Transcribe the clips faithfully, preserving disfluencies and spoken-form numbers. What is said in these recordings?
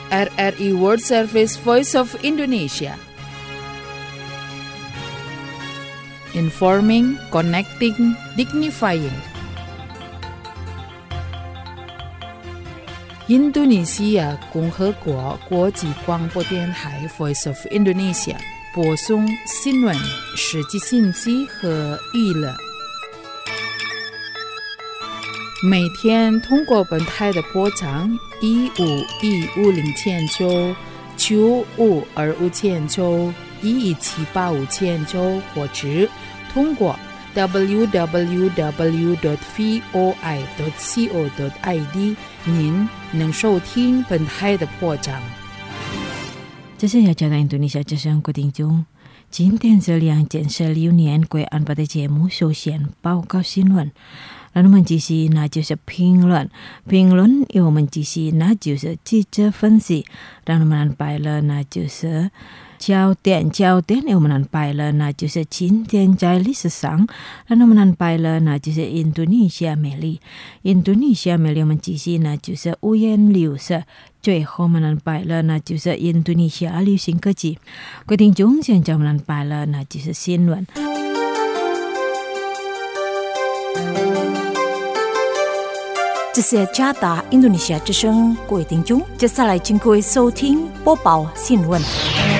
R R I World Service Voice of Indonesia. Informing, connecting, dignifying. Indonesia 共和国国际广播电台 Voice of Indonesia 播送新闻、实际信息和娱乐。每天通过本台的波长一五一五零千九、九五二五千九、一一七八五千九，或者通过 double-u double-u double-u dot voi dot co dot i d 您能收听本台的波长。 这是雅加达印度尼西亚之声，各位听众，今天是两千十六年贵安排的节目，首先报告新闻。然后我们继续那就是评论，评论由我们继续那就是记者分析，然后我们安排了那就是焦点，焦点由我们安排了那就是今天在历史上，然后我们安排了那就是印度尼西亚美丽，印度尼西亚美丽我们继续那就是五颜六色，最后我们安排了那就是印度尼西亚流行歌曲。各位听众，现在我们安排了那就是新闻。 这是加达印度尼西亚之声，各位听众，接下来请各位收听播报新闻。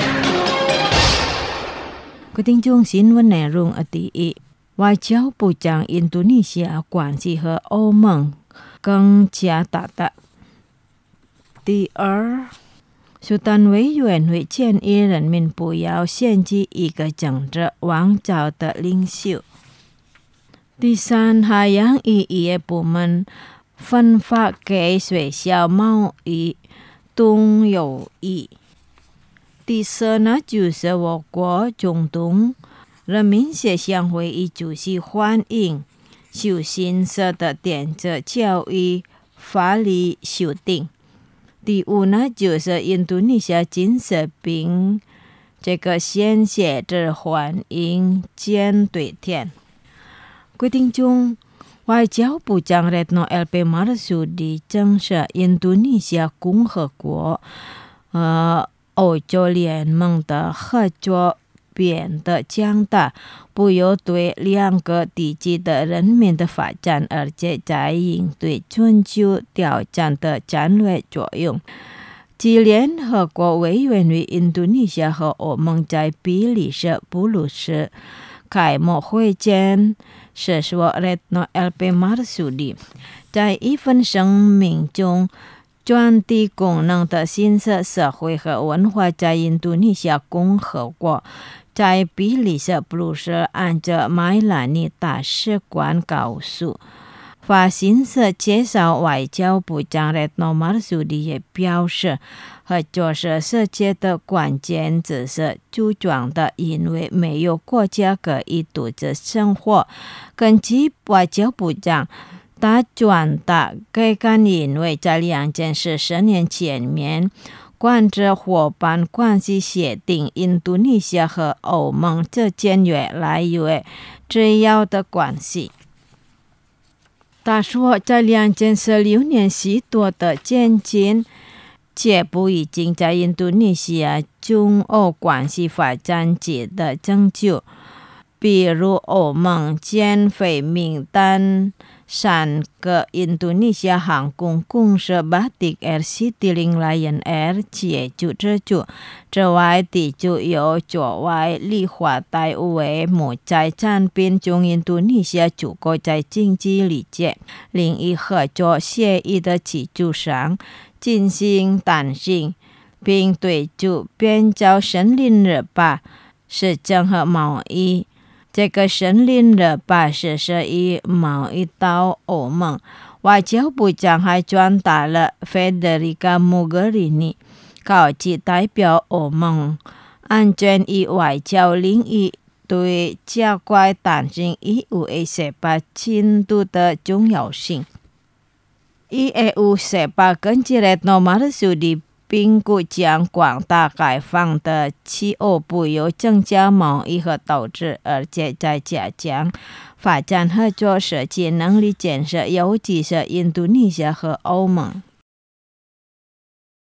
各位听众，新闻内容第一，外交部长印度尼西亚关系和欧盟更加大大。第二，苏丹委员会建议人民不要限制一个政治王朝的领袖。第三，海洋渔业部门分发给学校贸易东友谊。第四呢，就是我国总统人民协商会议主席欢迎修新设的电子教育法律修订。第五呢，就是印度尼西亚金色兵这个先写着欢迎舰队天。各位听众，外交部长 Retno L P Marsudi 证实，印度尼西亚共和国呃欧洲联盟的合作变得强大，不有对两个地区的人民的发展，而且在应对全球挑战的战略作用。继联合国委员会印度尼西亚和欧盟在比利时布鲁斯开幕会见时说 Retno L P Marsudi 在一份声明中，传递功能的新式社会和文化在印度尼西亚共和国在比利时布鲁斯按照麦拉尼大使馆告诉发新式介绍，外交部长 Retno Marsudi 也表示，合作是世界的关键，只是组装的，因为没有国家可以独自生活。根据外交部长，他转达该干，因为在两千四十年前面关于伙伴关系协定，印度尼西亚和欧盟之间越来越重要的关系。他说，在两千十六年许多的渐进且不已经在印度尼西亚中欧关系发展界的成就，比如欧盟减肥名单三个印度尼西亚航空公司 Batik Air、Citylink、Lion Air 解除制度之外，地就有作为理化大为母在产品中印度尼西亚足够在经济理解另一合作协议的基础上进行弹性，并对就变造森林日巴是整合贸易。这个森林日巴实施以贸易到欧盟。外交部长还转达了 Federica Mogherini 高级代表欧盟安全与外交领域对加快弹性 E U A S E P A 进度的重要性。E U A S E P A 根据 Retno Marsudi评估将广大开放的气候不有增加贸易和投资，而且在加强发展合作实际能力建设，尤其是印度尼西亚和欧盟。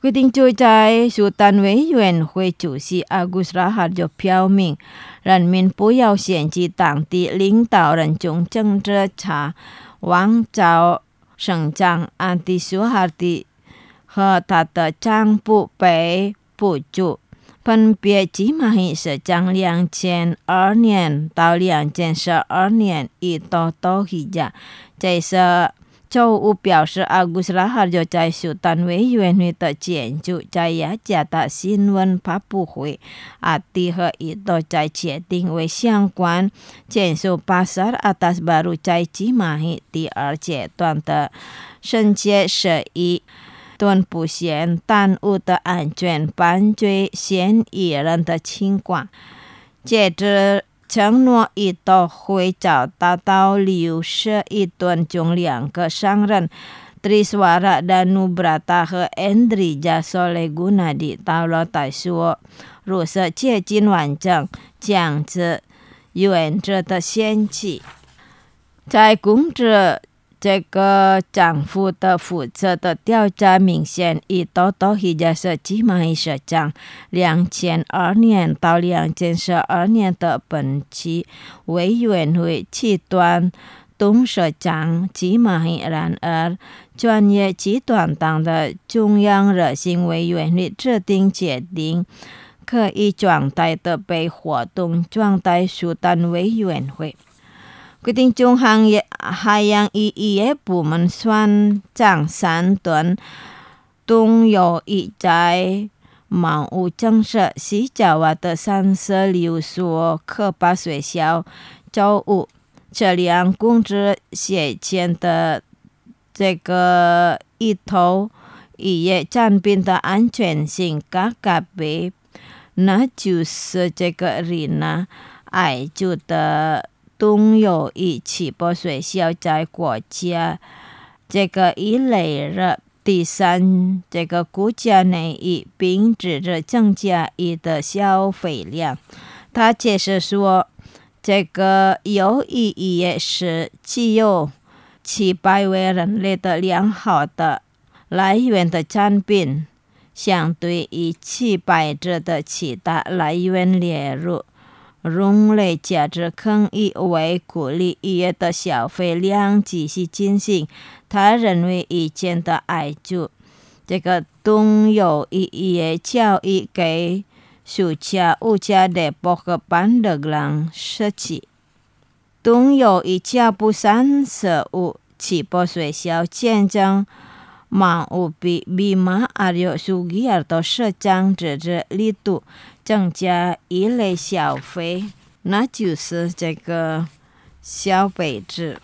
决定就在苏丹委员会主席阿古斯拉哈就表明，人民不要嫌弃当地领导人从政治差往遭省长安迪苏哈迪和他的丈夫被捕住，分别起码是将两千二年到两千十二年一刀刀一下，这是周五表示，阿古斯拉哈就在苏丹委员会的建筑在雅加达新闻发布会，阿迪和伊都在决定为相关建筑pasar atas baru在吉马希第二阶段的申请审议，敦不嫌耽误的安全犯罪嫌疑人的情况，接着承诺一都会找达到六十一吨中两个商人 Triswara Danubrata 和 Endrija Solegunadi 到了代说，如是接近完整，将之原则的限期。在公职这个政府的负责的调查明显，一到到现在是吉马希社长两千二年到两千十二年的本期委员会期端董事长吉马希，然而专业集团党的中央热心委员会制定决定，可以状态的被活动状态苏丹委员会。决定中行业海洋医业部门船长三吨东有一在毛屋正式西角瓦的三十六所科巴学校周五这辆公职写前的这个一头医业产品的安全性嘎嘎比，那就是这个人呢爱就的东有一起播学校在国家这个一类的第三这个国家内以并指着增加一的消费量。他解释说，这个有意义也是具有七百位人类的良好的来源的产品，相对于七百者的其他来源列入荣类价值可以为鼓励医业的消费量继续进行。他认为以前的爱就这个东有医业教育给暑假物价的博个班的人设计。东有一家不三十五起播学校见证马务比比马阿有苏吉尔的社长指着力度增加一类消费，那就是这个消费制。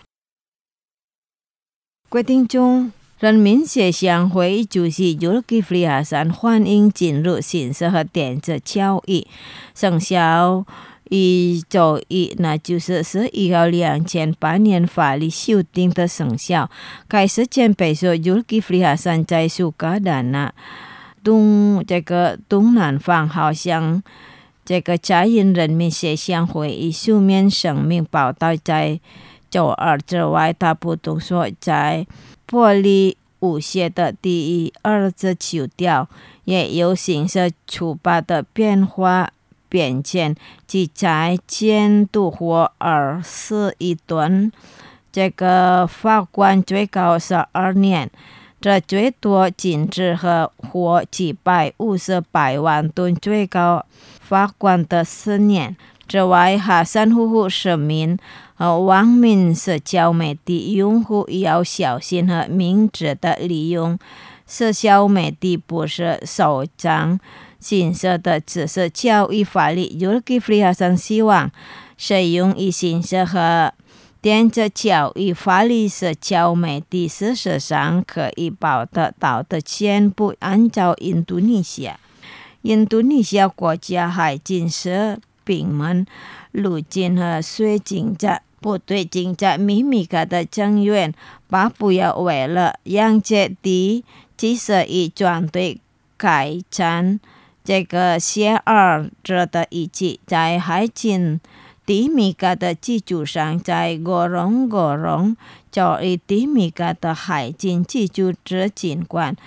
决定中，人民协商会主席Zulkifli Hasan欢迎进入信息和电子交易生效一周一，那就是十一号两千八年法律修订的生效。开始前被说Zulkifli Hasan在苏格兰那东这个东南方好像这个嘉义人民协商会议书面声明报道，在周二之外，他不动说在玻璃舞协的第二次球调也有形式出版的变化变迁，即在监督或二十一吨，这个法官最高十二年。这最多禁止和或几百五十百万吨最高法官的四年。之外，哈山夫妇市民和网民社交媒体用户要小心和明智的利用社交媒体，不是首张新设的知识教育法律。Zulkifli Hasan希望使用以新设和电子教育法律社交媒体事实上可以报得到的全部按照印度尼西亚印度尼西亚国家海军士兵们陆军和水警察部队警察秘密的成员，巴布亚为了让这第几十亿专队开展这个协二者的一起在海军低米格的基础上，在各种各种教育低米格的海军基础之尽管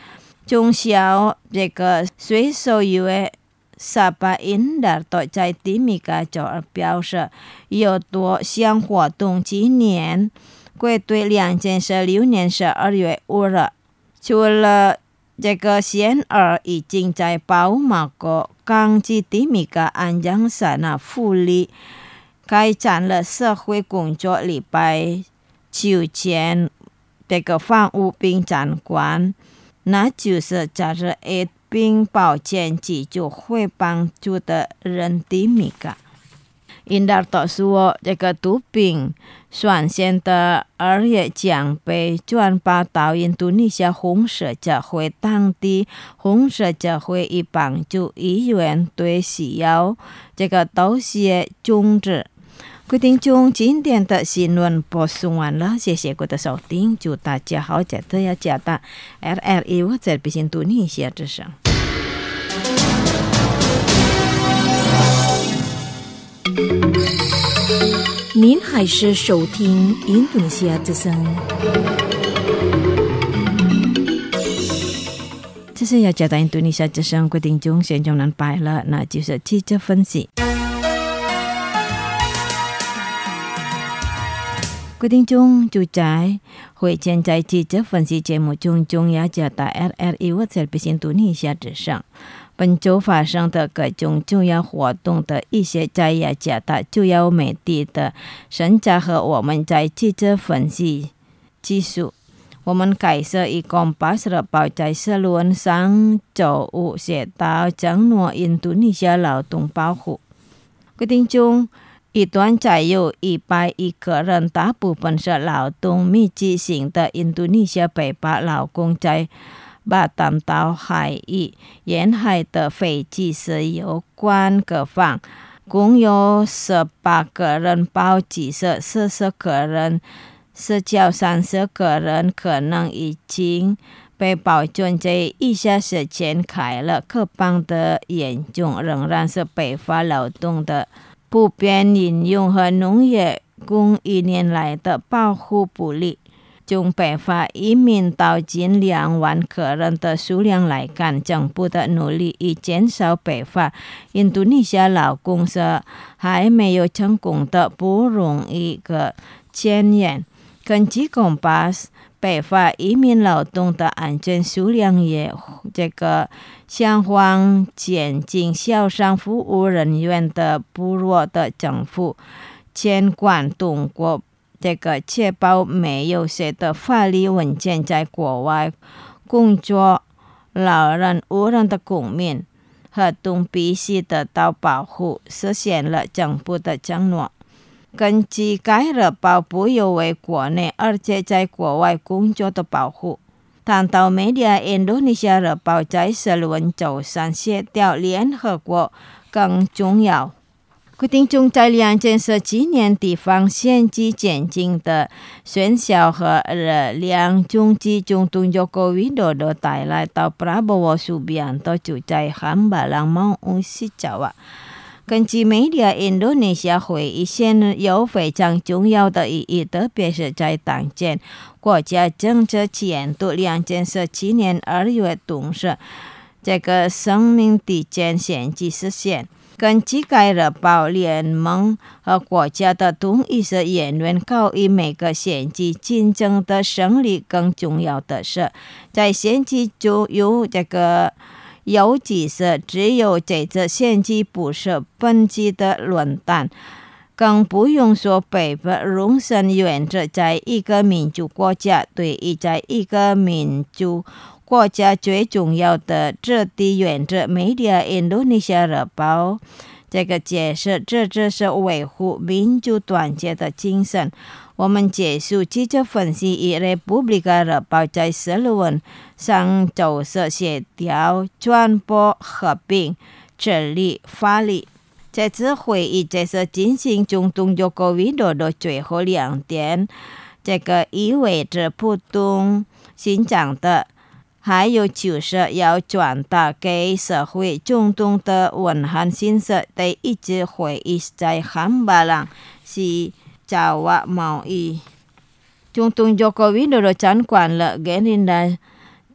中小这个水手约萨巴因达多在迪米加州表示，有多项活动今年会对两千十六年十二月五日，除了这个县儿已经在宝马国港及迪米加安阳山那福利开展了社会工作礼拜九前这个房屋并长官，那就是假日一并保健急救会帮助的人迪米加。因达多说，这个毒品率先的二月将被转发到印度尼西亚红十字会当地，红十字会以帮助医院对需要这个刀械种植。各位听众，今天的新闻播送完了，谢谢各位的收听，祝大家好，记得要加打 R R E 或者印度尼西亚之声。 您还是收听印度尼西亚之声。 这是要加打印度尼西亚之声，各位听众，现在能摆了，那就是记者分析。各位听众，就在会见在记者分析节目中，中要加打 R R E 或者印度尼西亚之声。本周发生的各种重要活动的一些在雅加达主要媒体的审查和我们在记者分析技术。我们开设一共八十报在社论上周五写到承诺印度尼西亚劳动保护。各位听众，一段载有一百亿个人，大部分是劳动密集型的印度尼西亚北巴劳工在巴淡岛海域沿海的飞机是有关各方，共有十八个人报机是四十个人，十九三十个人可能已经被保准在以下时间开了各邦的严重仍然是北法劳动的普遍引用和农业供一年来的保护不力。从北法移民到近两万个人的数量来看，政府的努力以减少北法印度尼西亚劳工是还没有成功的不容易的检验。根据公巴北法移民劳动的安全数量也这个相关减轻小商服务人员的部落的政府监管通过这个确保没有谁的法律文件在国外工作老人无人的公民合同必须得到保护，实现了政府的承诺。根据该日报不有为国内而且在国外工作的保护。谈到媒体印度尼西亚日报在社论周三写到联合国更重要。各位听众，在两件事今年地方县级减轻的喧嚣和热量中集中动Joko Widodo带来到 Prabowo Subianto 就在汉巴朗mau Jawa。根据媒体印度尼西亚会议现有非常重要的意义，特别是在当前国家政治前途两件事今年二月同时这个生命底线县级实现。根据该日报，联盟和国家的同意是言论告以每个县级竞争的胜利更重要的是，在县级就有这个尤其是只有这次县级不是本级的论坛，更不用说北方容身原则在一个民主国家对于在一个民主国家最重要的质地原则。媒体印度尼西亚日报这个解释，这只是维护民主团结的精神。我们结束记者分析以 Republika 日报在社论上周四协调传播合并治理法律。这次会议这是进行总统Joko Widodo最后两点，这个意味着不同新讲的还有就是要转达给社会中东的文汉信息。第一次会议在汉巴朗是Jawa贸易，总统Joko Widodo掌管了格林兰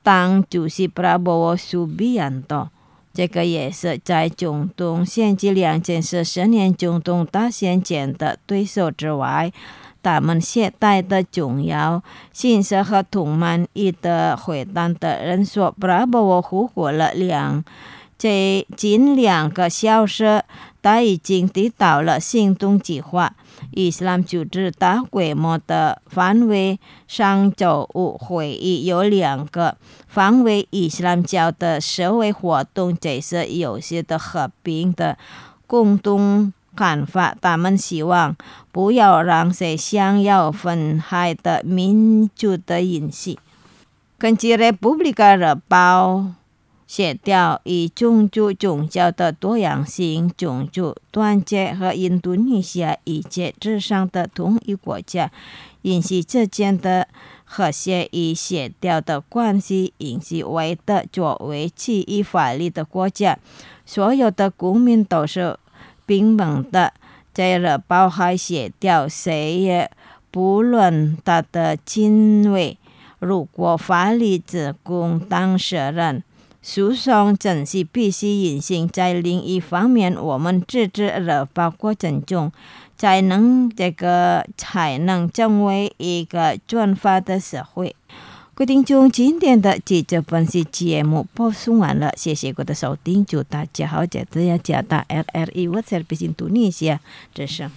党主席布拉波沃苏比安多，这个也是在中东掀起两件十十年中东大选前的对手之外，他们携带的重要信息和同盟一的回答的人说，布拉波沃呼过了两这近两个小时，他已经提到了行动计划。伊斯兰组织大规模的反围上周五会议有两个反围伊斯兰教的社会活动，这是有些的和平的共同看法。他们希望不要让谁想要分害的民主的引起。根据《Republika》日报协调以种族宗教的多样性、种族团结和印度尼西亚一切之上的同一国家引起之间的和谐与协调的关系，引起为的作为基于法律的国家，所有的公民都是平等的。这日报还协调谁也不论他的经纬，如果法律只供当事人，诉讼程序必须进行。在另一方面，我们支持日报过程中，才能这个才能成为一个转发的社会。各位听众，今天的记者分析节目播送完了，谢谢各位的收听，祝大家好，这次要加大 R R I 我是印度尼西亚之声。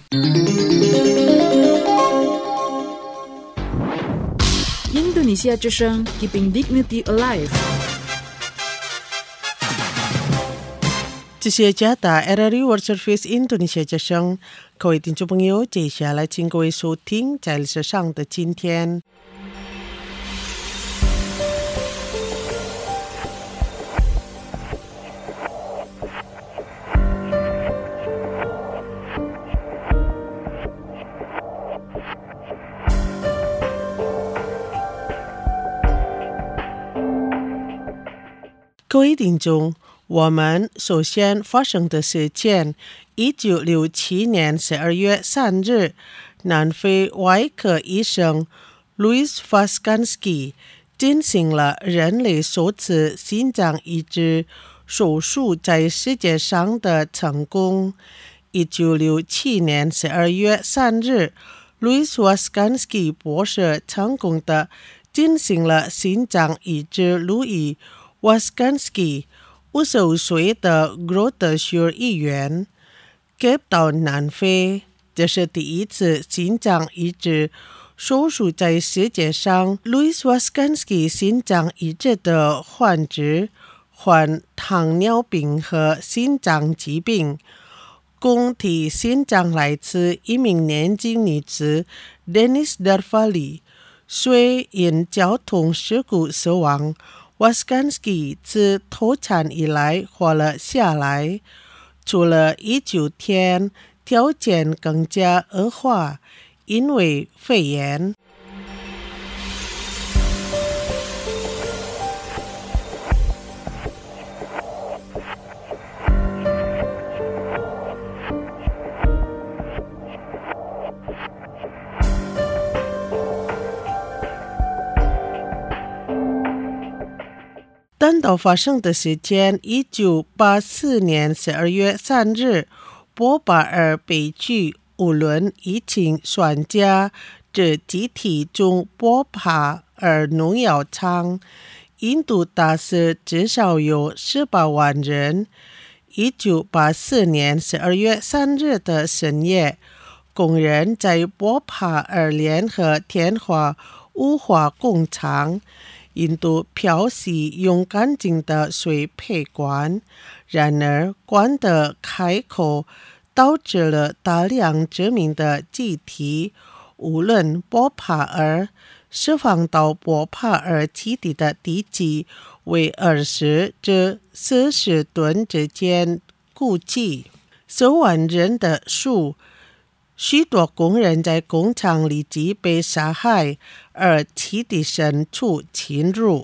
印度尼西亚之声 Keeping Dignity Alive。 这是加大 R R I World Service 印度尼西亚之声，各位听众朋友，接下来请各位收听在历史上的今天。各位听众，我们首先发生的事件，一九六七年十二月三日，南非外科医生 Louis Wasganski 进行了人类首次心脏移植手术在世界上的成功。一九六七年十二月三日 ，Louis Wasganski 博士成功的进行了心脏移植。路易Wasganski 五十五岁的格德学议员给到南非，这是第一次心脏移植手术在世界上。Louis Wasganski 心脏移植的患者患糖尿病和心脏疾病，供体心脏来自一名年轻女子 Dennis Darfali， 虽因交通事故死亡。Wasganski 自脱产以来活了下来，除了一九天条件更加恶化，因为肺炎。单岛发生的时间，一九八四年十二月三日，波巴尔北区无论疫情专家这集体中波巴尔农药厂，印度大致至少有十八万人。一九八四年十二月三日的深夜，工人在波巴尔联合天华雾化工厂印度漂洗用干净的水配管，然而管的开口导致了大量致命的气体。无论波帕尔释放到波帕尔基地的地基为二十至四十吨之间，估计十万人的数。许多工人在工厂立即被杀害，而基地深处侵入。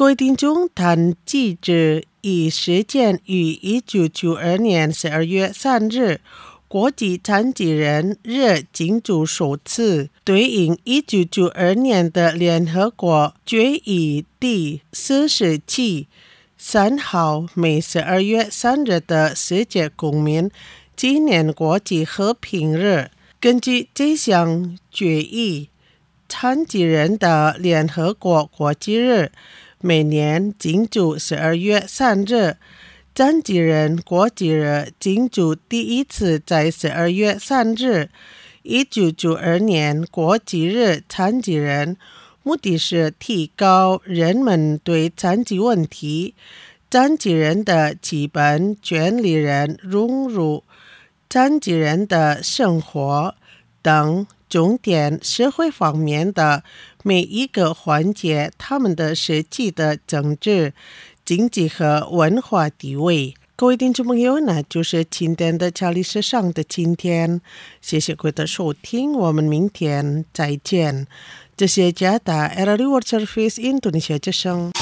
各位听众，谭记者以实践于一九九二年十二月三日国际残疾人日庆祝首次对应一九九二年的联合国决议第四十七三号每十二月三日的世界公民纪念国际和平日。根据这项决议，残疾人的联合国国际日每年庆祝十二月三日，残疾人国际日庆祝第一次在十二月三日。一九九二年国际日残疾人，目的是提高人们对残疾问题、残疾人的基本权利人融入残疾人的生活等重点社会方面的每一个环节，他们的实际的政治、经济和文化地位。各位听众朋友，那就是今天的查理时尚的今天，谢谢各位的收听，我们明天再见。这是加达 R R World Service Indonesia 之声。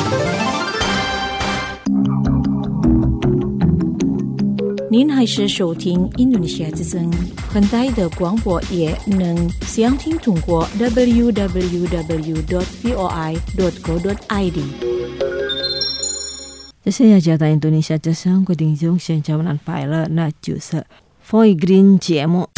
您还是收听印度尼西亚之声很大的广播，也能详听通过 double-u double-u double-u dot voi dot co dot i d。 这是加达印度尼西亚之声，各位听众现在们快乐，那就是 Foy Green 节目。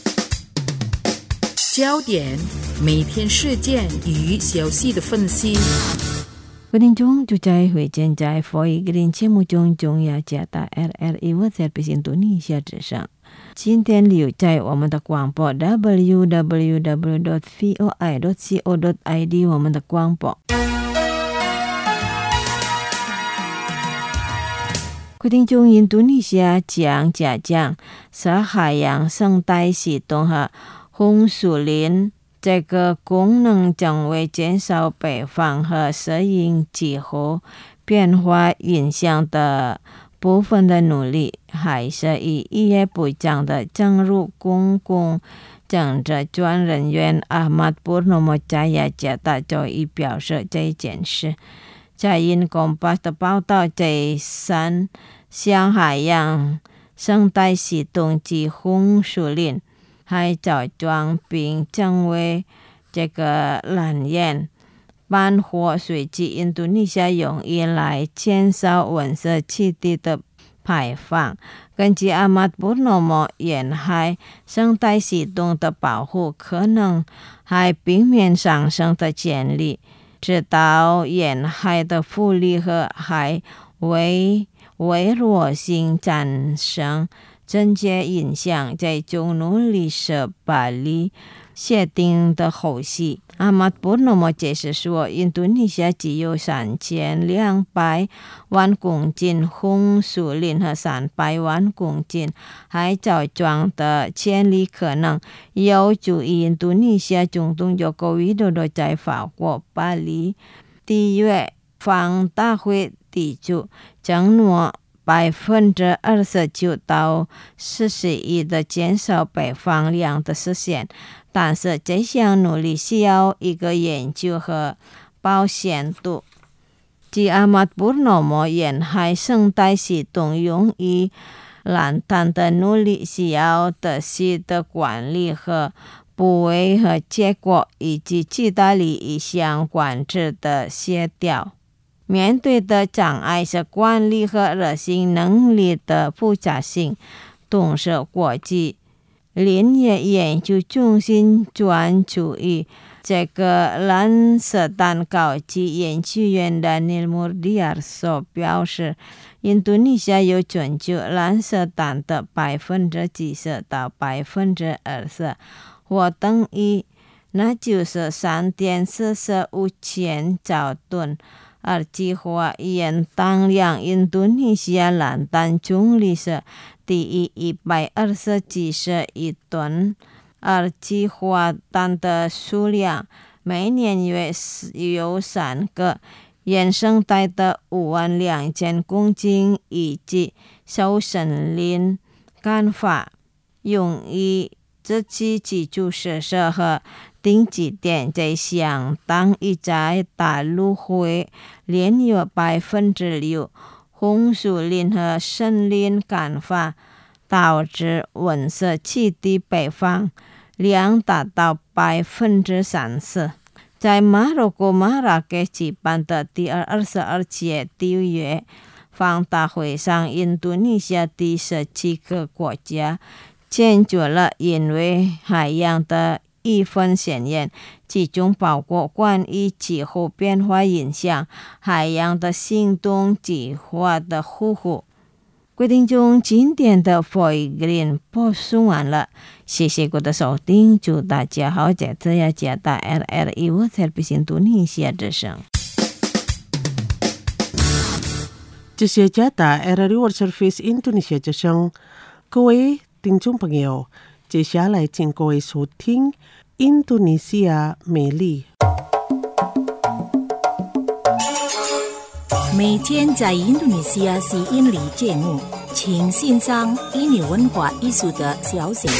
焦点，每天事件与消息的分析。 各位听众，就在会见在 Foy Green 节目中，中亚加达 R R I World Service Indonesia 之声。今天留在我们的广播 double-u double-u double-u dot voi dot co dot i d 我们的广播。各位听众，印度尼西亚将加强沙海洋生态系统和红树林这个功能，将为减少北方和适应气候变化影响的部分的努力，还是以医业部长的正入公共政治专人员阿马布诺莫加亚加达就已表示这件事。在因公报的报道，这三项海洋生态系统及红树林还找装并成为这个蓝焰半火水及印度尼西亚用以来减少温室气体的排放。根据阿马布诺莫，沿海生态系统的保护可能还冰面上升的潜力，直到沿海的福利和海为微弱性产生直接影响，在中努力是巴黎协定的后续。阿马布诺莫解释说，印度尼西亚只有三千两百万公斤红树林和三百万公斤海藻庄的潜力，可能有助于印度尼西亚总统佐科维多多在法国巴黎缔约方大会提出承诺百分之二十九到四十一的减少排放量的实现，但是这项努力需要一个研究和保险度。据阿马布诺莫，沿海生态系统用于蓝碳的努力需要的是的管理和部位和结果，以及其他利益相管制的协调。面对的障碍是管理和热性能力的复杂性。同时，国际林业研究中心专注于这个蓝色蛋糕及研究员Daniel Murdiarso表示，印度尼西亚有全球蓝色蛋的百分之几十到百分之二十，或等于那就是三点四十五千兆吨。而计划延当量印度尼西亚蓝蛋总率是第一一百二十几十亿吨，而计划蛋的数量每年约有三个，原生态的五万两千公斤，以及小森林干法用于这期基础设施和顶级点在相当一在大陆会连有百分之六红树林和森林干化，导致温室气体排放量达到百分之三十。在马洛哥马拉给举办的第二十二届缔约方大会上，印度尼西亚第十七个国家签署了因为海洋的一份宣言，其中包括关于气候变化影响海洋的行动计划的呼吁。规定中今天的会议播送完了，谢谢各位的收听，祝大家好，在这呀加大 R R I 我才不印度尼西亚之声。 这些加大 R R I World Service 印度尼西亚之声，各位听众朋友，接下来请各位收听印度尼西亚美丽。 每天在印度尼西亚吸引力节目，请欣赏印尼文化艺术的消息。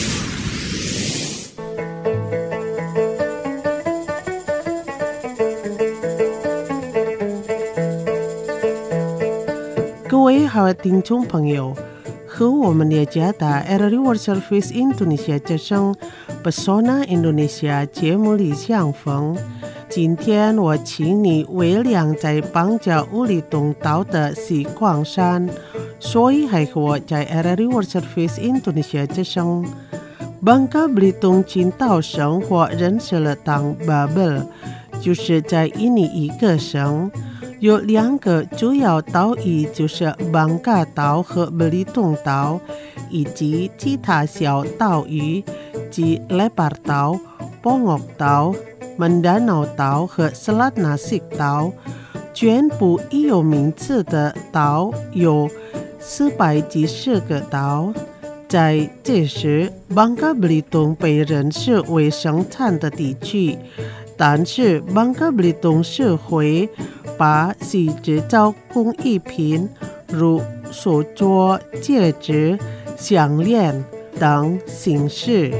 各位好的听众朋友，和我们的加大 R R I World Service 印度尼西亚之声 Pesona Indonesia 节目里相逢。今天我请你微亮在邦加乌里东岛的西矿山，所以还和我在 R R I World Service 印度尼西亚之声。邦加布里东群岛生活认识了当巴布，就是在印尼一个省。有两个主要岛屿，就是邦加岛和布里东岛，以及其他小岛屿，即莱巴尔岛、波ngok岛、曼达瑙岛和斯拉纳西岛。全部已有名字的岛有四百几十个岛。在这时，邦加布里东被认识为生产的地区，但是邦加布里东社会把其制造工艺品，如手镯、戒指、项链等形式。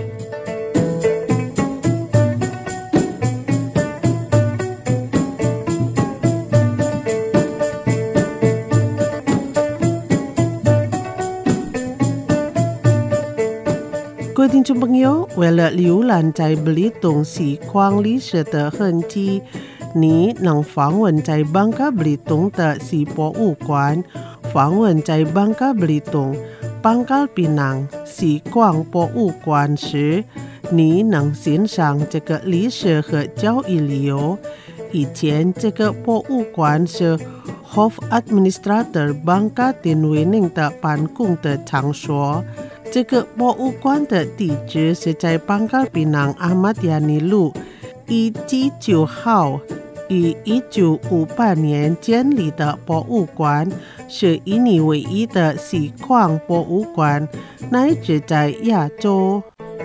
各位听众朋友，为了浏览在布里东锡矿历史的痕迹，你能访问在邦加布里东的锡博物馆，访问在邦加布里东邦加比囊锡矿博物馆时，你能欣赏这个历史和教育旅游。以前这个博物馆是 Hof Administrator 邦加丁维宁的办公的场所。这个博物馆的地址是在邦加比囊阿玛迪亚尼路一七九号，于一九五八年建立的博物馆，是印尼唯一的锡矿博物馆，乃至在亚洲。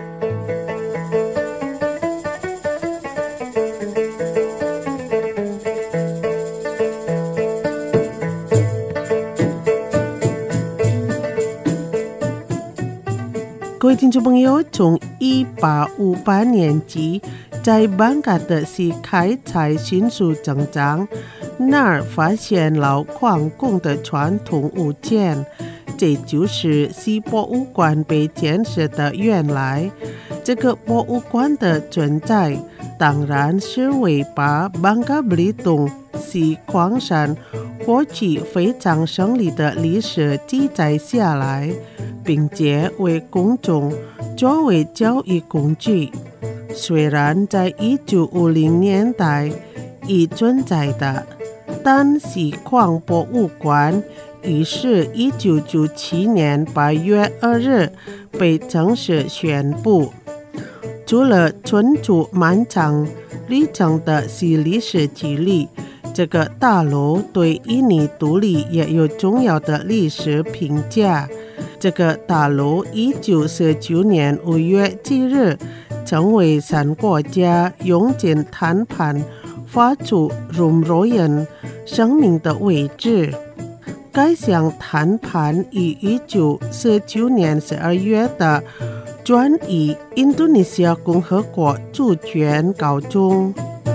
各位听众朋友，从一八五八年起，在邦加的锡开采迅速增长，那儿发现老矿工的传统物件，这就是锡博物馆被建设的原来。这个博物馆的存在，当然是为把邦加布里东锡矿山过去非常胜利的历史记载下来，并且为公众作为教育工具。虽然在一九五零年代已存在的，但锡矿博物馆于是一九九七年八月二日被正式宣布。除了存储漫长历程的锡历史记录，这个大楼对印尼独立也有重要的历史评价。这个大楼一九四九年五月七日成为三国家永久谈判发出容若人声明的位置。该项谈判于一九四九年十二月的转移印度尼西亚共和国主权告终。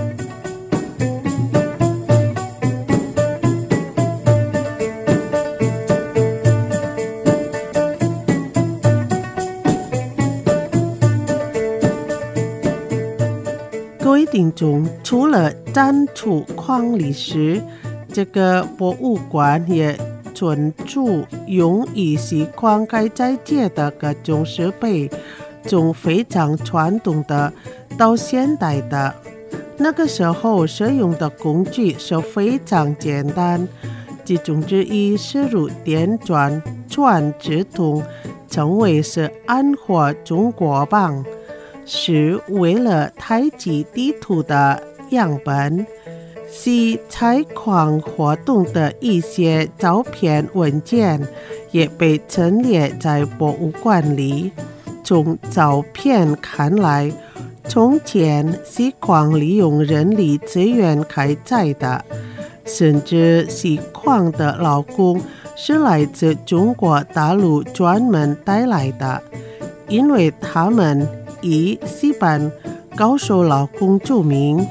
各位听众，除了展出矿历史，这个博物馆也专注用以锡矿改再界的各种设备，从非常传统的到现代的。那个时候使用的工具是非常简单，其中之一是如电钻、转直筒，称为是暗火中国棒，是为了采集地图的样本。是采矿活动的一些照片文件也被陈列在博物馆里。从照片看来，从前锡矿利用人力资源开采的，甚至锡矿的劳工是来自中国大陆专门带来的，因为他们以锡板高手劳工著名。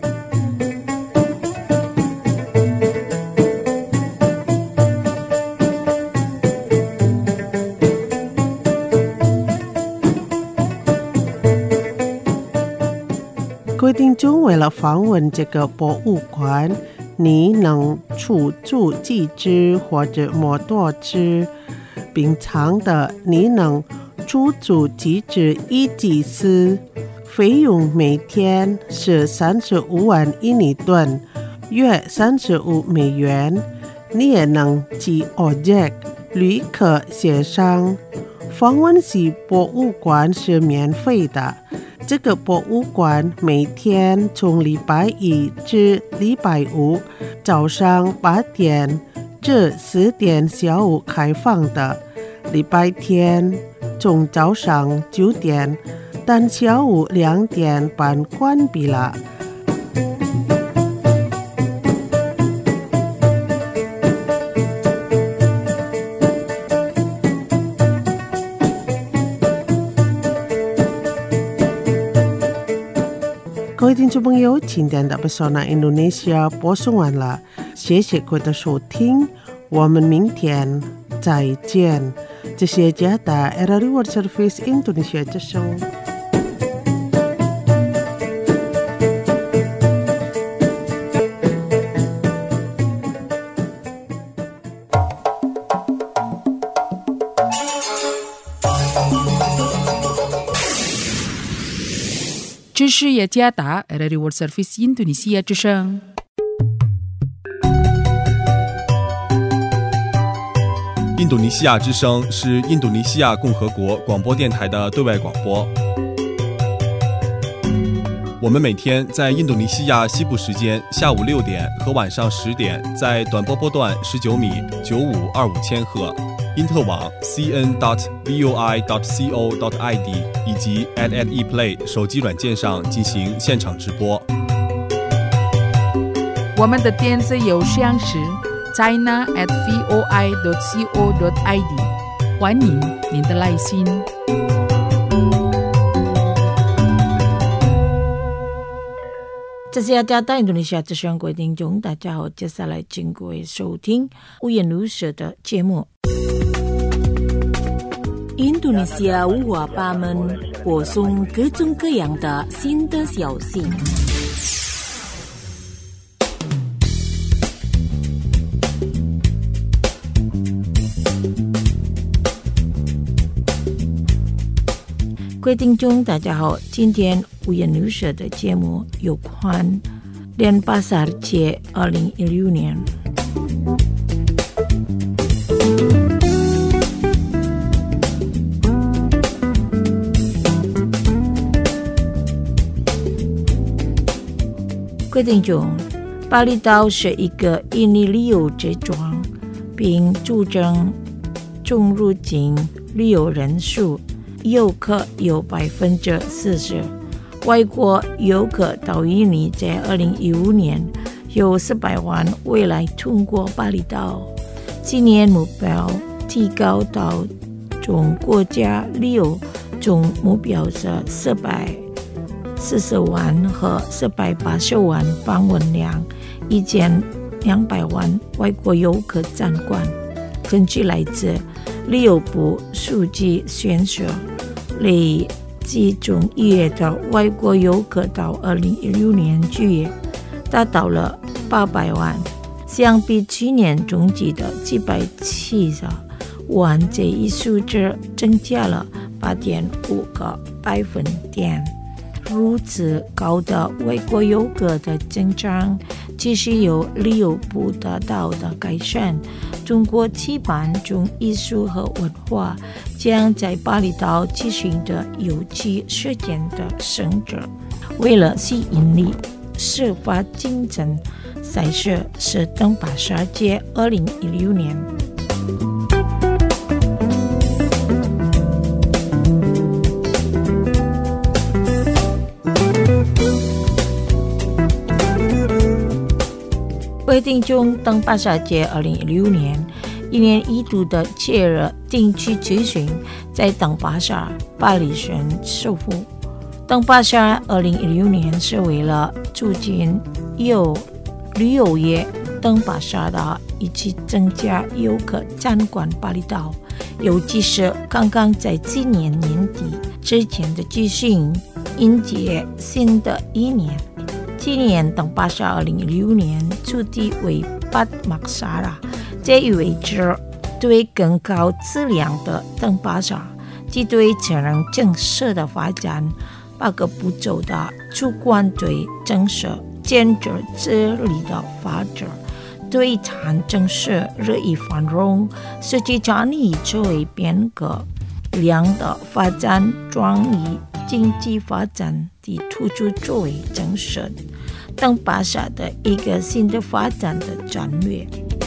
各位听众，为了访问这个博物馆，你能出租几只或者摩托车？平常的你能出租几只一级司？费用每天是三十五万印尼盾，约三十五美元。你也能寄 object 旅客协商。访问西博物馆是免费的。这个博物馆每天从礼拜一至礼拜五早上八点至十点下午开放的，礼拜天从早上九点但下午两点半关闭了。各位听众朋友，今天的 Pesona Indonesia 播送完了，谢谢各位的收听，我们明天再见。这是加达 R R I World Service Indonesia 之声。 这是雅加达 R R I World Service Indonesia 之声。 印度尼西亚之声是印度尼西亚共和国广播电台的对外广播。我们每天在印度尼西亚西部时间下午六点和晚上十点，在短波波段十九米九五二五千赫。因特网 c n dot v o i dot co dot i d 以及 at at ePlay 手机软件上进行现场直播。 我们的电子邮箱是 china at voi dot co dot i d， 欢迎您的来信。 这是雅加达印度尼西亚之声，各位听众大家好，接下来请各位收听五颜六色的节目。 印度尼西亚五花八门，播送各种各样的新的消息。 各位听众大家好，今天五颜六色的节目有关联巴萨尔节二零一六年。各位听众，巴厘岛是一个印尼旅游之庄，并主张总入境旅游人数游客有百分之四十，外国游客到印尼在二零一五年有四百万，未来通过巴厘岛。今年目标提高到总国家旅游总目标是四百四十万和四百八十万访问量，一千两百万外国游客参观。根据来自旅游部数据显示，累计中业的外国游客到二零一六年九月达到了八百万，相比去年同期的七百七十万，这一数字增加了八点五个百分点。如此高的外国游客的增长，其实由旅游部得到的改善。中国期盼中艺术和文化将在巴厘岛进行的有机实践的升值。为了吸引力，设法竞争赛事是登巴沙节二零一六年。规定中，登巴沙节二零一六年一年一度的节日定期举行在登巴沙巴厘省首府。登巴沙二零一六年是为了促进有旅游业登巴沙的以及增加游客参观巴厘岛，尤其是刚刚在今年年底之前的举行，迎接新的一年。今年登巴沙二零一六年主题为巴马沙拉，这意味着对更高质量的登巴沙及对才能正式的发展八个步骤的主管对正式建设治理的发展，对谈正式日益繁荣，实际上以作为变革量的发展转移经济发展的突出作为正式登巴沙的一个新的发展的战略。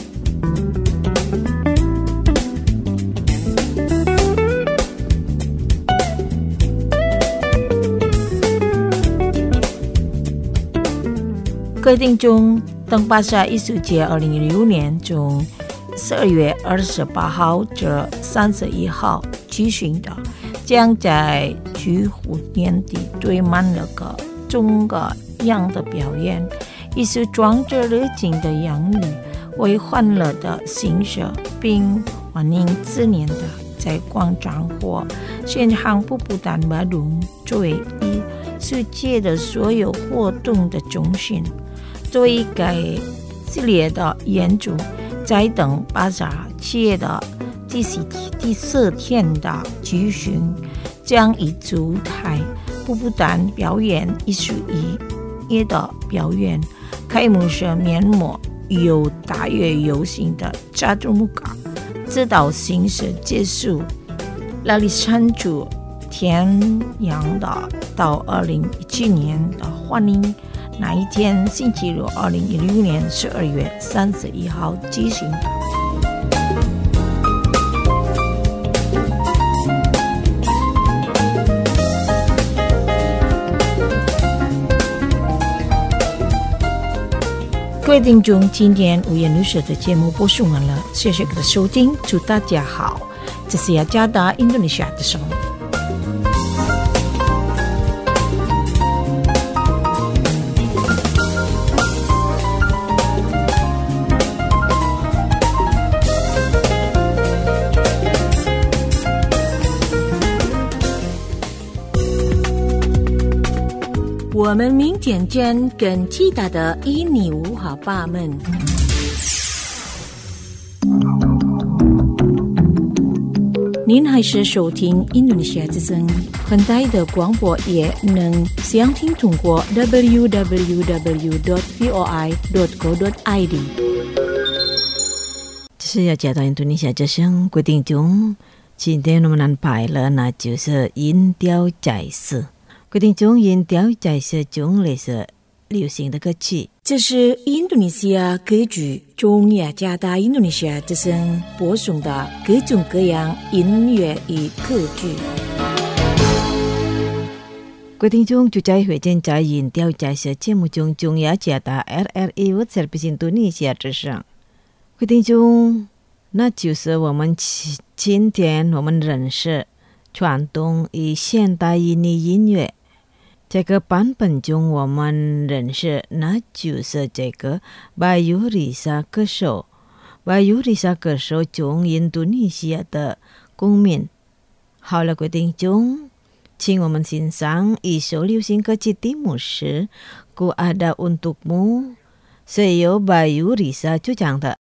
规定中，登巴沙艺术节二零一六年从十二月二十八号至三十一号举行的，将在几乎年底堆满了个种个样的表演，艺术装着热情的洋芋，为欢乐的形式，并欢迎自年的在广场或现场不不但马路作为艺术节的所有活动的中心。对该系列的演出，在登巴沙节的第四第四天的举行，将以主台不不但表演艺术艺业的表演，开幕式面膜由大约游行的扎杜木嘎，直到形式结束，拉里山主天阳的到二零一七年的欢迎那一天星期六，二零一六年十二月三十一号举行的。各位听众，今天五颜六色的节目播送完了，谢谢各位的收听，祝大家好，这是雅加达印度尼西亚的声音。我们明天见，更其他的印尼文化吧们。您还是收听印度尼西亚之声，很大的广播也能详听通过 double-u double-u double-u dot v o i dot co dot i d。 这是要讲到印度尼西亚之声规定中，今天我们安排了，那就是音调解释。规定中音调解释中类似流行的歌曲。 这是印度尼西亚歌剧中雅加达印度尼西亚之声播送的各种各样音乐与歌剧。 规定中就在会见在音调解释节目中中雅加达 R R A 我这边印度尼西亚之声。规定中，那就是我们今天我们认识传统与现代音的音乐。这个版本中我们认识那就是这个巴尤里萨歌手。巴尤里萨歌手中印度尼西亚的公民。好了，各位听众，请我们欣赏一首流行歌曲题目是 Ku Ada Untukmu， 是由巴尤里萨主唱的。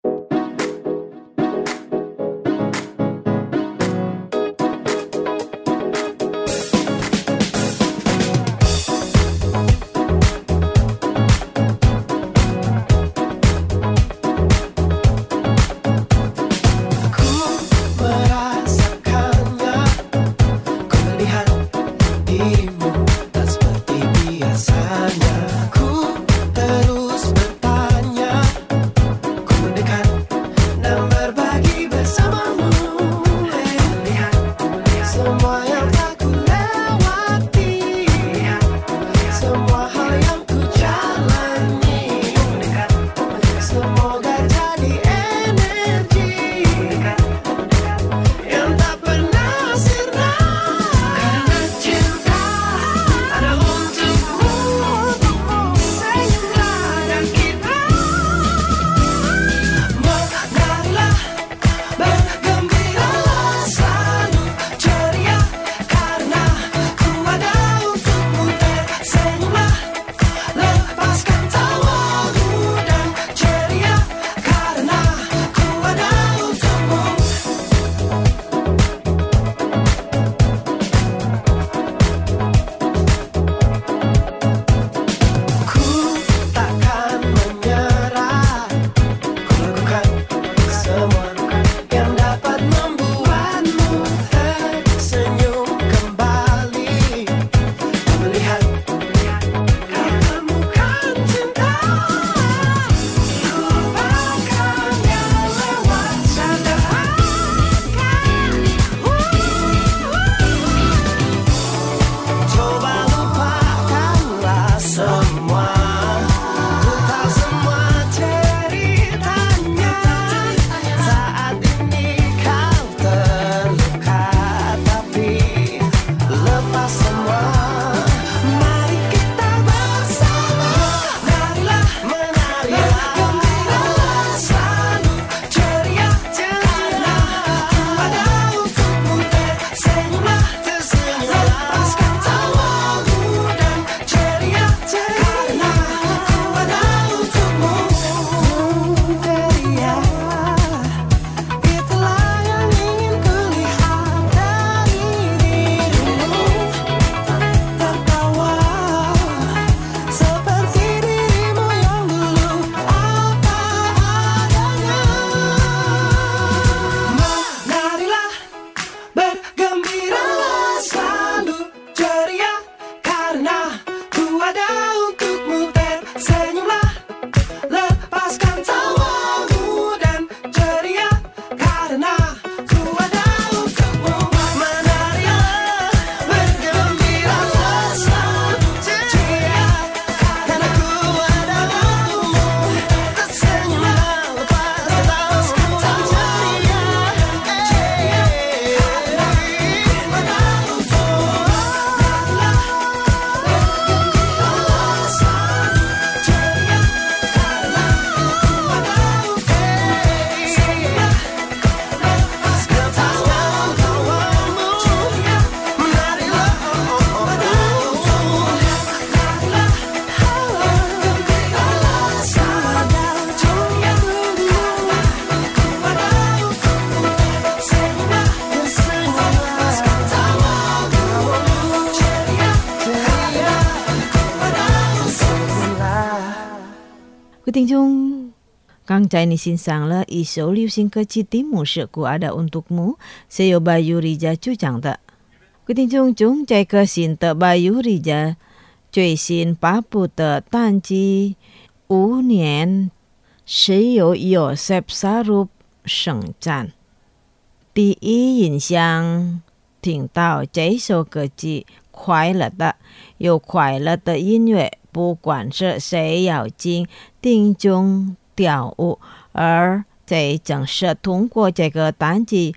听众，刚才你欣赏了一首流行歌曲题目是 Ku Ada Untukmu， 是由巴尤里加主唱的。各位听众，中这个新的巴尤里加最新发布的单曲《五年》是由 Yosef Sarub 盛赞。第一印象，听到这首歌曲，快乐的，有快乐的音乐。不管是谁要进听众跳舞，而这正是通过这个单曲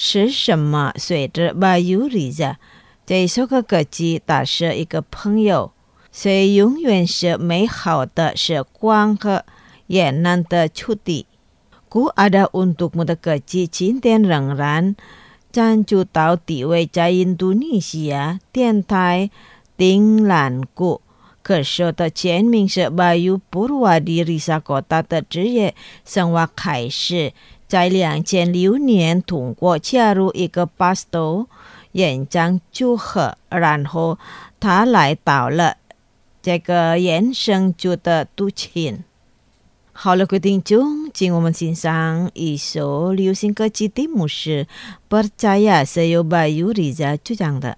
是什么随着Bayu Riza。这首歌歌曲打是一个朋友，谁永远是美好的时光和艰难的处地。Ku ada untukmu的歌曲今天仍然占据到地位，在印度尼西亚电台丁兰谷。歌手的全名是Bayu Purwadi Riza Kota的职业生活开始在两千六年通过加入一个巴斯多演讲组合，然后他来到了这个衍生组的杜琴。好了，各位听众，请我们欣赏一首流行歌曲，题目是 Percaya 是由Bayu Riza主唱的。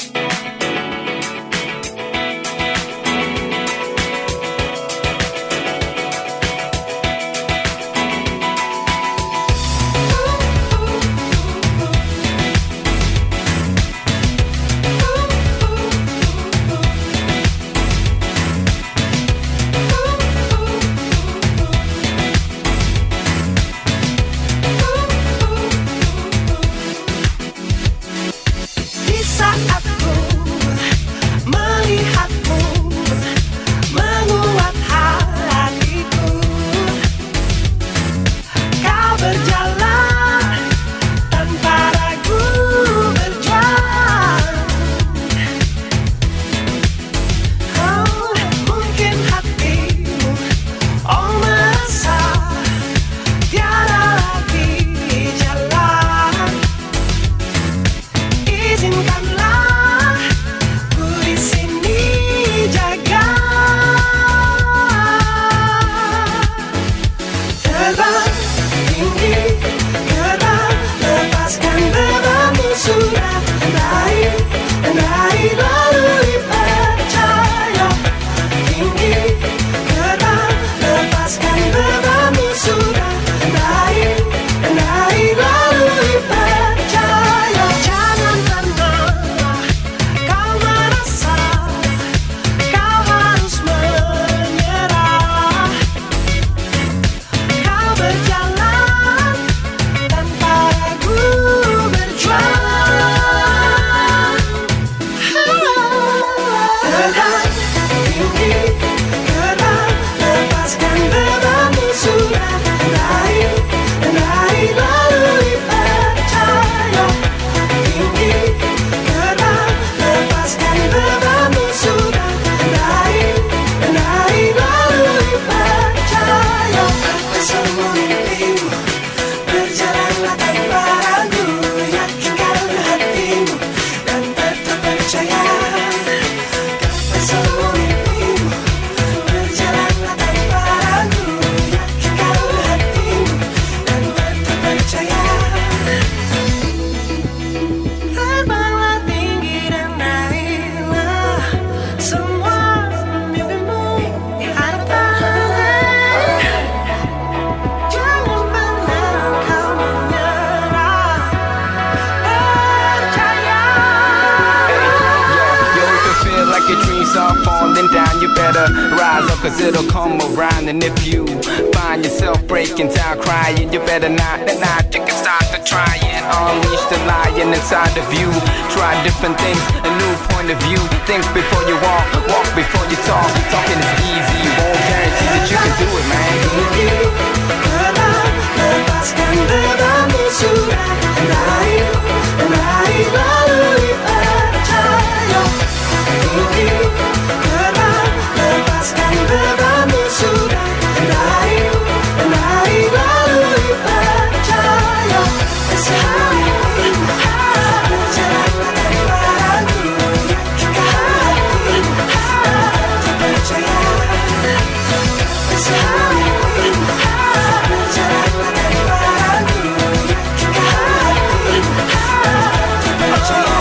Cause it'll come around, and if you find yourself breaking down crying, you better not, not, you can start to try and unleash the lion inside of you. Try different things, a new point of view. Think before you walk, walk before you talk. Talking is easy, won't guarantee that you can do it, man. Lepaskan bebanmu sudah, raih, raih lalu percaya. Lepaskan bebanmu sudah, raih, raih lalu percaya. Sehari berjalan tanpa ragu, yakin hati percaya. Sehari berjalan tanpa ragu, yakin hati percaya.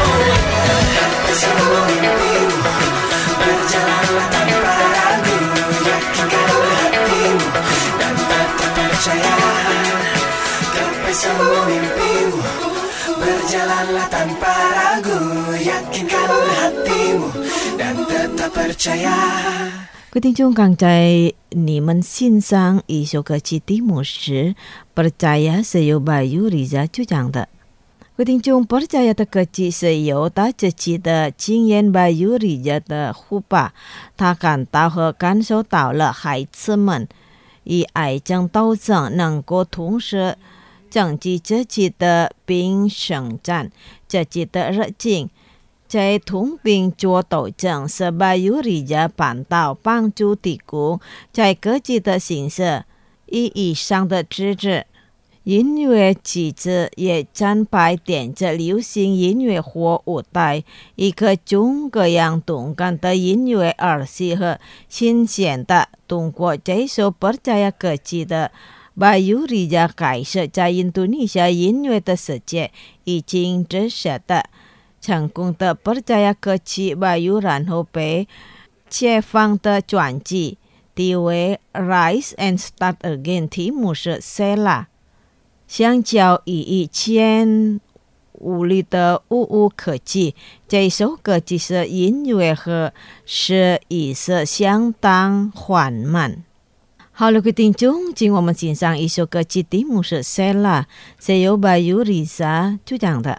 Semua mimpimu berjalanlah tanpa ragu, yakinkan hatimu dan tetap percaya. Gapai semua mimpimu berjalanlah tanpa ragu, yakinkan hatimu dan tetap percaya. 各位听众，刚才你们欣赏一首歌曲，题目是《Percaya》，是由Bayu Riza主唱的。 各位听众percaya terkecil seyota ceci的经验bayu rija的护法，他感到和感受到了孩子们以癌症斗争能够同时增进自己的病生长，自己的热情。在同病做斗争是bayu rija办到帮助提供在各自的形式一以上的支持。音乐机制也展摆点着流行音乐或舞台，一个种各样动感的音乐而适合新鲜的通过这首percaya kecil的bayu rija开始在印度尼西亚音乐的世界已经知晓的成功的percaya kecil bayu， 然后被解放的专辑题为 Rise and Start Again， 题目是 Sela。相较于以前无力的呜呜科技，这首歌其实音乐和是也是相当缓慢。好了，各位听众，请我们欣赏一首歌曲，题目是 Sela， 是由bayu rija主唱的。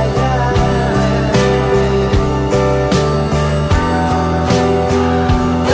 Tak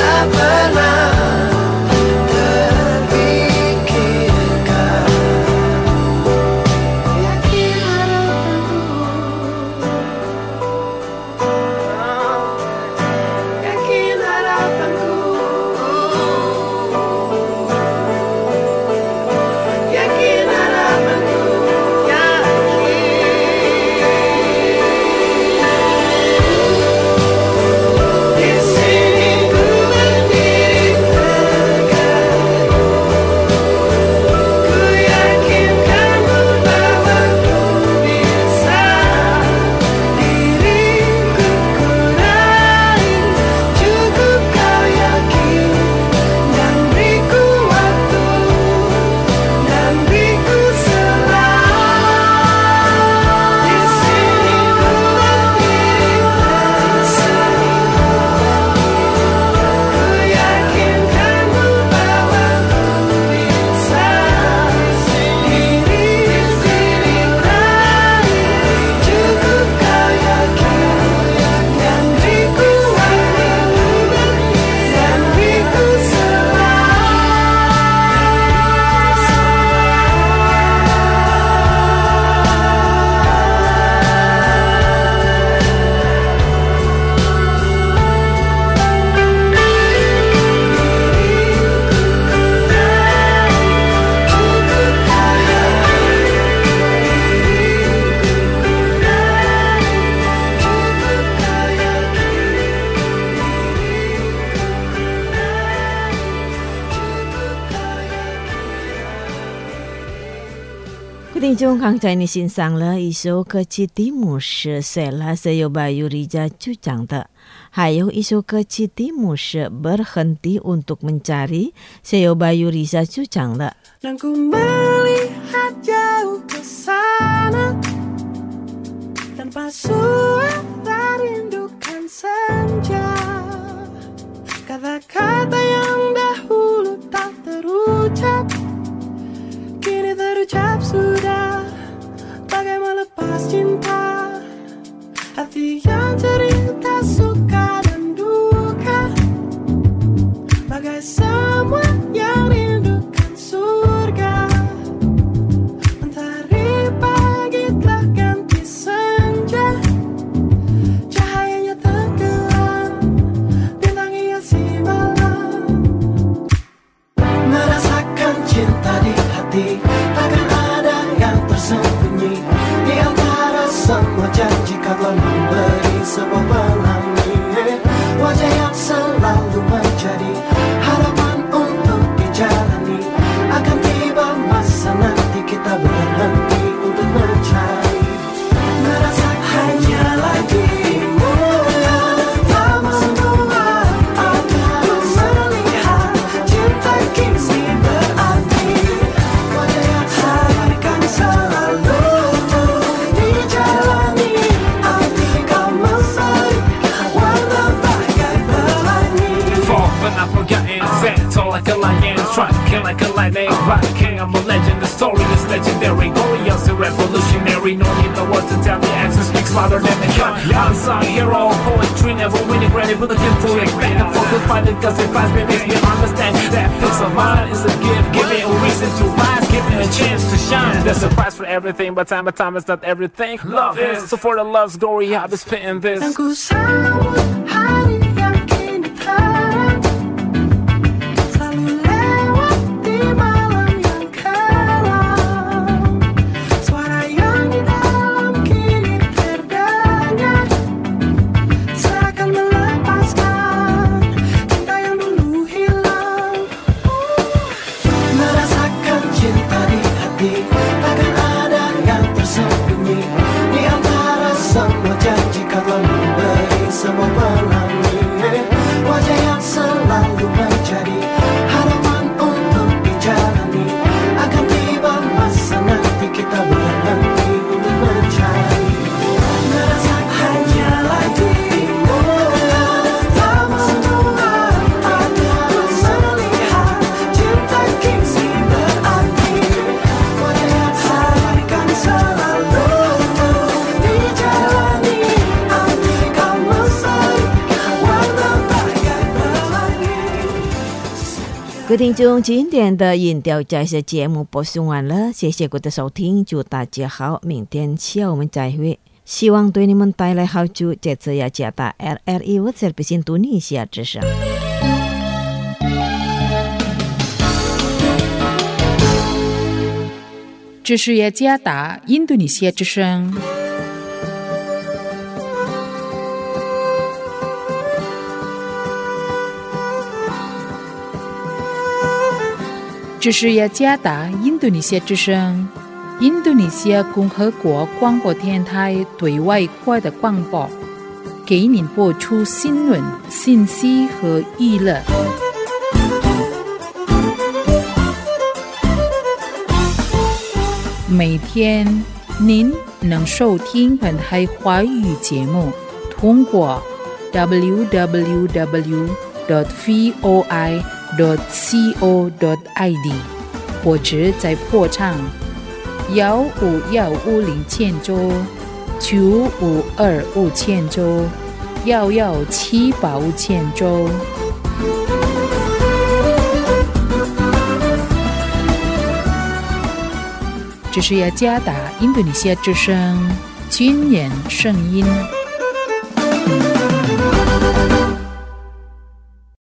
听众刚才你欣赏了一首歌曲，题目是 Sela Seo Bayu Riza 主唱的，还有一首歌曲题目是 Berhenti Untuk Mencari Seo Bayu Riza 主唱的。 Dan ku melihat jauh ke sana tanpa suara rindukan senja, kata-kata yang dahulu tak terucap kini terucap sudah, bagai melepas cinta, hati yang cerita suka dan duka, bagai semua yang rindukan surga. Mentari pagi telah ganti senja, cahayanya tenggelam, bintang hiasi malam. Merasakan cinta di hati, takkan ada yang tersembunyi di antara semua janji kau telah memberi sebuah pelangi. Wajah yang selalu menjadi harapan untuk dijalani, akan tiba masa nanti kita berhenti untuk mencari. Merasa hanya lagi pertama semua, aku melihat cinta kini berarti. Wajah yang hadirkan selalu dijalani, arti kau memberi warna bagai pelangi. Fall when I forgot it, set tall like a lion, striking like a lightning, rocking. I'm a legend, the story is legendary, glorious and revolutionary. No need no words to tell me, action speaks louder than the gun. Unsung hero, poetry never winning granted, but looking for it. Back and forth to find it, cause it finds me, makes me understand that peace of mind is a gift. Give me a reason to rise, give me a chance to shine. There's a price for everything, but time and time is not everything. Love is, so for the love's glory, I'll be spitting this. Dan ku sambut hari yang kini terang, selalu lewat di malam yang kelam. Suara yang di dalam kini terdengar, seakan melepaskan cinta yang dulu hilang. Merasakan cinta di hati, takkan ada yang tersembunyi di antara semua janji kau telah memberi semua pelangi. Wajah yang selalu menjadi harapan untuk dijalani, akan tiba masa nanti kita berhenti untuk mencari. Merasa hanya lagi pertama semua, aku melihat cinta kini berarti. Wajah yang hadirkan selalu dijalani, arti kau memberi warna bagai pelangi. 各位听众，今天的音调在这节目播送完了，谢谢各位的收听，祝大家好，明天下午我们再会，希望对你们带来好处。这次要加大 R R I Whatsapp Indonesia 之声。 这是雅加达印度尼西亚之声。这是雅加达印度尼西亚之声，印度尼西亚共和国广播电台对外国的广播，给您播出新闻、信息和娱乐。每天您能收听本台华语节目，通过 double-u double-u double-u dot voi dot co dot i d 或者在破唱幺五幺五零千周九五二五千周幺幺七八五千周。这是雅加达印度尼西亚之声军人声音。